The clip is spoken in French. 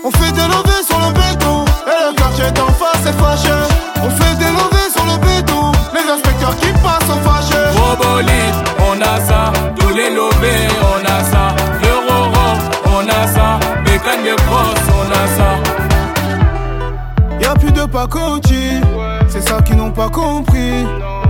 On fait des lovés sur le béton. Et le quartier d'en face est fâché. On fait des lovés sur le béton. Les inspecteurs qui passent sont fâchés. Gros bolide, on a ça. Tous les lovés, on a ça. Le roro, on a ça. Bécane de crosse, on a ça. Y'a plus de pacotille, c'est ça qu'ils n'ont pas compris.